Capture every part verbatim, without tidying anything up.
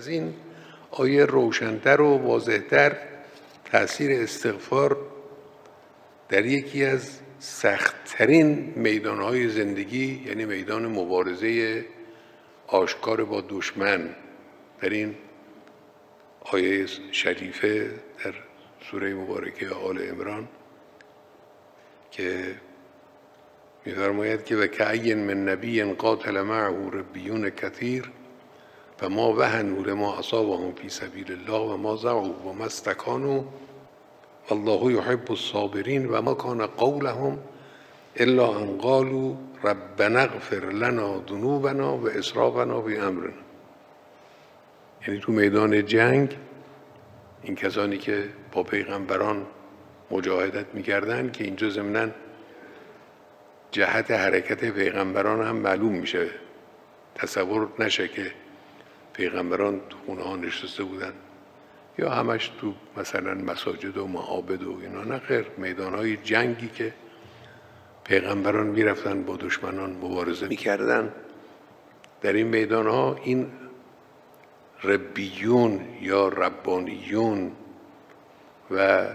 از این آیه روشن‌تر و واضح‌تر تأثیر استغفار در یکی از سخت‌ترین میدان‌های زندگی، یعنی میدان مبارزه آشکار با دشمن، در این آیه شریفه در سوره مبارکه آل عمران که می‌فرماید که و کأی من نبی قاتل معه ربیون کثیر و ما وهنوا لما اصابهم فی سبیل الله و ما ضعفوا و ما استکانوا والله یحب الصابرین و ما کان قولهم الا ان قالوا ربنا اغفر لنا ذنوبنا و اسرافنا فی امرنا. یعنی تو میدان جنگ این کسانی که با پیغمبران مجاهدت میکردن که اینجا ضمناً جهت حرکت پیغمبران هم معلوم میشه، تصور نشه که پیغمبران تو خونه ها نشسته بودن یا همش تو مثلا مساجد و معابد و اینا، نه خیر، میدان های جنگی که پیغمبران میرفتن با دشمنان مبارزه میکردن. در این میدان ها این ربیون یا ربانیون و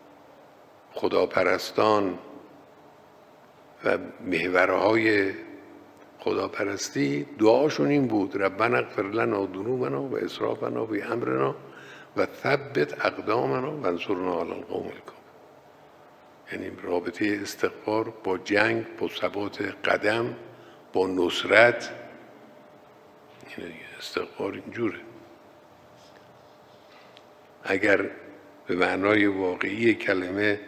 خداپرستان و محورهای خداپرستی دعاشون این بود ربنا اغفر لنا ذنوبنا و اسرافنا فی امرنا و ثبت اقدامنا و انصرنا علی القوم الکافرین. یعنی رابطه استغفار با جنگ، با ثبات قدم، با نصرت. یعنی استغفار اینجوره. اگر به معنای واقعی کلمه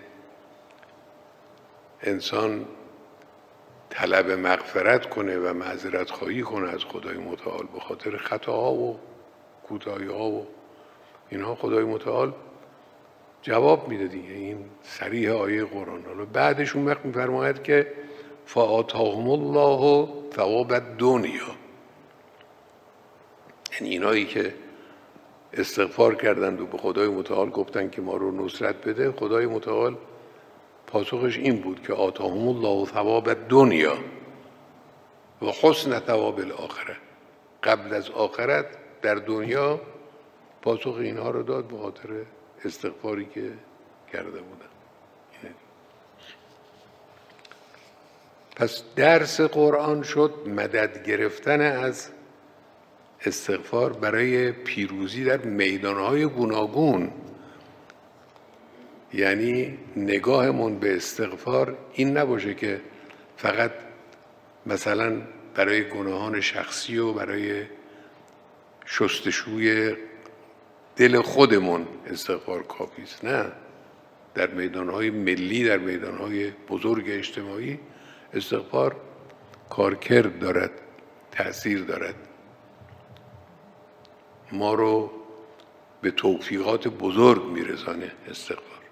انسان طلب مغفرت کنه و معذرت خواهی کنه از خدای متعال به خاطر خطاها و کوتاهی‌ها و اینها، خدای متعال جواب میده دیگه. این صریح آیه قرآن. حالا بعدش اون وقت میفرماید که فآتاهم الله ثواب الدنیا، یعنی اینایی که استغفار کردند و به خدای متعال گفتن که ما رو نصرت بده، خدای متعال پاسخش این بود که آتاهم الله ثواب الدنیا و حسن ثواب الاخره. قبل از آخرت در دنیا پاسخ اینها رو داد به خاطر استغفاری که کرده بودن. پس درس قرآن شد مدد گرفتن از استغفار برای پیروزی در میدانهای گوناگون. یعنی نگاهمون به استغفار این نباشه که فقط مثلا برای گناهان شخصی و برای شستشوی دل خودمون استغفار کافی است. نه، در میدانهای ملی، در میدانهای بزرگ اجتماعی استغفار کارکرد دارد، تأثیر دارد، ما رو به توفیقات بزرگ میرسانه استغفار.